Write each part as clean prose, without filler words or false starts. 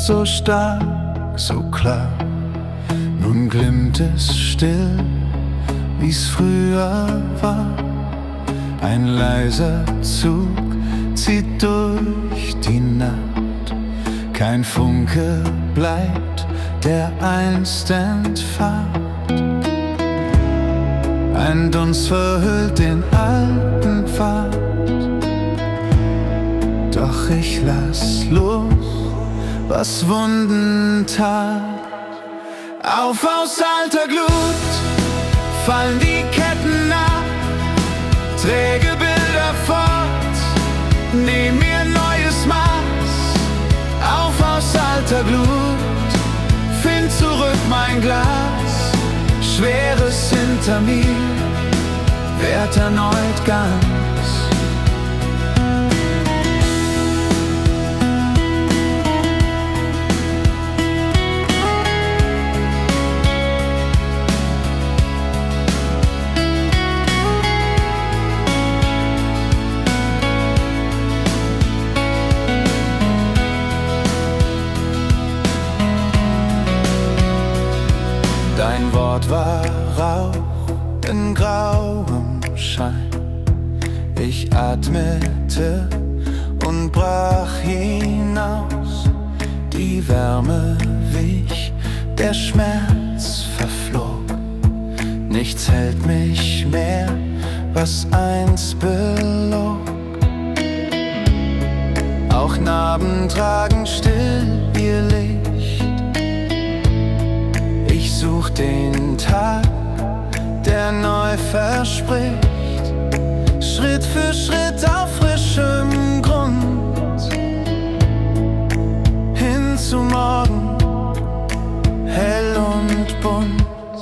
so stark, so klar. Nun glimmt es still, wie's früher war. Ein leiser Zug zieht durch die Nacht. Kein Funke bleibt, der einst entfacht. Ein Dunst verhüllt den alten Pfad. Doch ich lass los, was Wunden tat. Auf aus alter Glut fallen die Ketten ab. Träge Bilder fort, nehm mir neues Maß. Auf aus alter Glut, find zurück mein Glas. Schweres hinter mir, werd erneut ganz. Dein Wort war Rauch in grauem Schein. Ich atmete und brach hinaus. Die Wärme wich, der Schmerz verflog. Nichts hält mich mehr, was einst belog. Auch Narben tragen still ihr Licht. Ich such den Tag, der neu verspricht. Schritt für Schritt auf frischem Grund. Hin zu morgen, hell und bunt.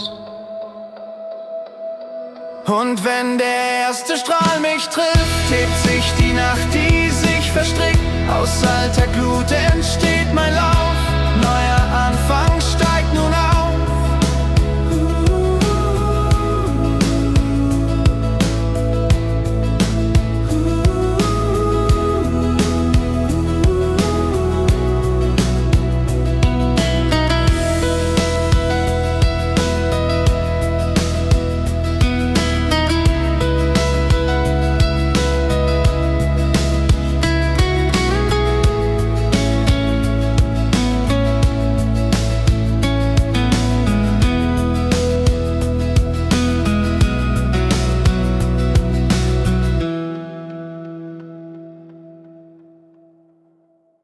Und wenn der erste Strahl mich trifft, hebt sich die Nacht, die sich verstrickt. Aus alter Glut entsteht mein Lauf.